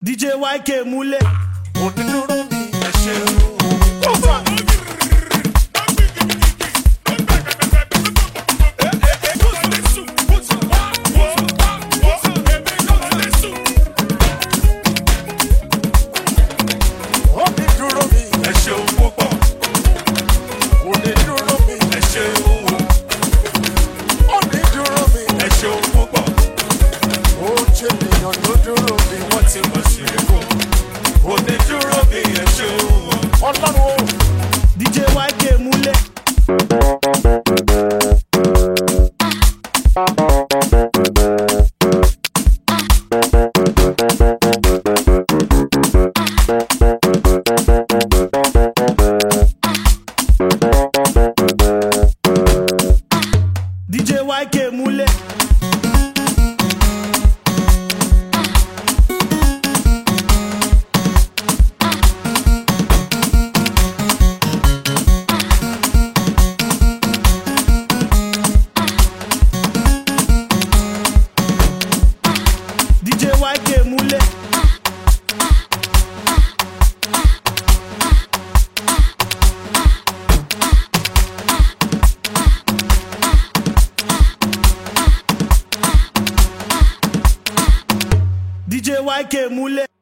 DJ YK múlẹ̀. Onídúró mi ẹ ṣeun. Onídúró mi ẹ ṣeun púpọ̀. Onídúró mi ẹ ṣeun. Onídúró mi ẹ ṣeun púpọ̀. Ó ṣe ènìyàn ló dúró mi wọ́n ti mọ̀ sí ẹ̀kọ́. Onídúró mi ẹ ṣeun. Ọlọ́run o. DJ YK múlẹ̀. DJ YK múlẹ̀. DJ YK múlẹ̀. DJ YK múlẹ̀.